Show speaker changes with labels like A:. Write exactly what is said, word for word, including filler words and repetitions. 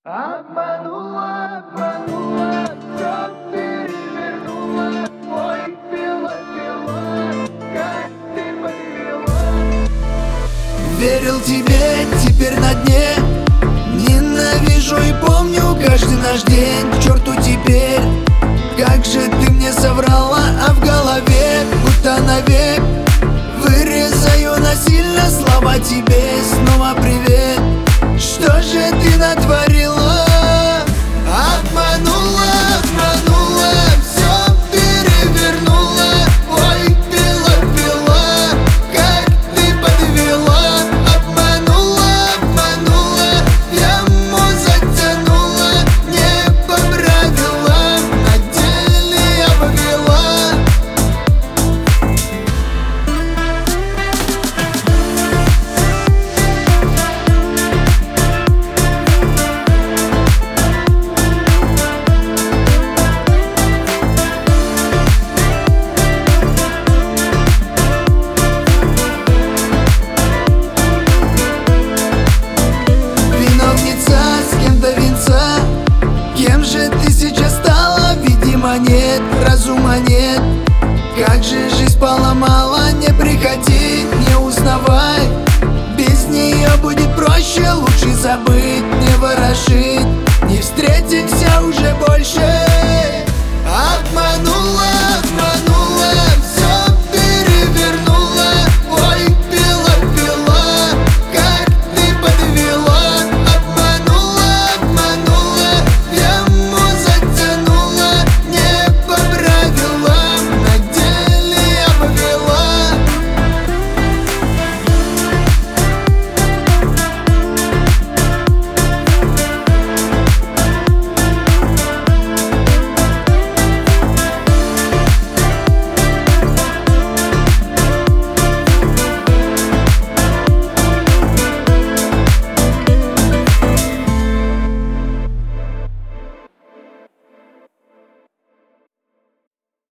A: Обманула, обманула, всё перевернула. Ой, пила, пила, как ты подвела.
B: Верил тебе, теперь на дне. Ненавижу и помню каждый наш день. К черту теперь, как же ты мне соврала. А в голове, будто навек, вырезаю насильно слова тебе. Снова привет.